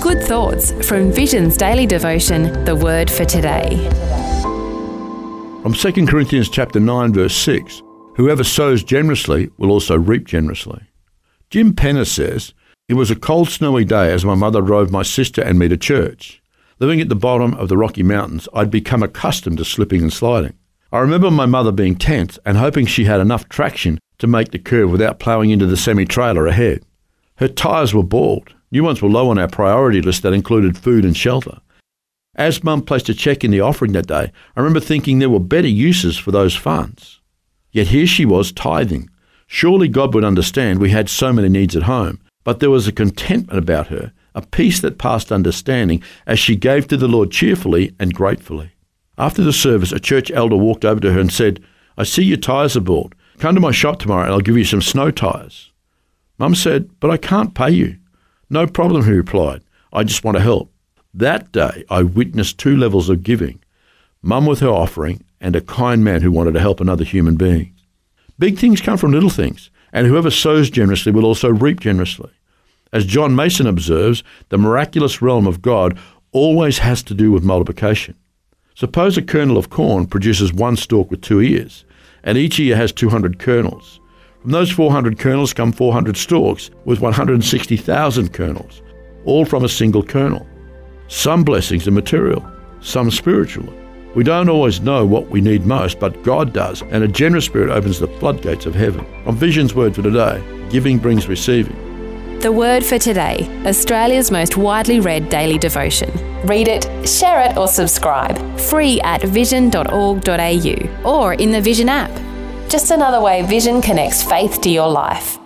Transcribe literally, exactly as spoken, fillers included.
Good thoughts from Vision's daily devotion, The Word for Today. From Second Corinthians chapter nine, verse six, whoever sows generously will also reap generously. Jim Penner says, "It was a cold, snowy day as my mother drove my sister and me to church. Living at the bottom of the Rocky Mountains, I'd become accustomed to slipping and sliding. I remember my mother being tense and hoping she had enough traction to make the curve without ploughing into the semi-trailer ahead. Her tyres were bald. New ones were low on our priority list that included food and shelter. As Mum placed a cheque in the offering that day, I remember thinking there were better uses for those funds. Yet here she was tithing. Surely God would understand we had so many needs at home, but there was a contentment about her, a peace that passed understanding as she gave to the Lord cheerfully and gratefully. After the service, a church elder walked over to her and said, 'I see your tyres are bald. Come to my shop tomorrow and I'll give you some snow tyres.' Mum said, 'But I can't pay you.' 'No problem,' he replied. 'I just want to help.' That day, I witnessed two levels of giving, Mum with her offering and a kind man who wanted to help another human being. Big things come from little things, and whoever sows generously will also reap generously. As John Mason observes, the miraculous realm of God always has to do with multiplication. Suppose a kernel of corn produces one stalk with two ears, and each ear has two hundred kernels. From those four hundred kernels come four hundred stalks with one hundred sixty thousand kernels, all from a single kernel. Some blessings are material, some spiritual. We don't always know what we need most, but God does, and a generous spirit opens the floodgates of heaven. On Vision's Word for Today, giving brings receiving. The Word for Today, Australia's most widely read daily devotion. Read it, share it or subscribe. Free at vision dot org dot a u or in the Vision app. Just another way Vision connects faith to your life.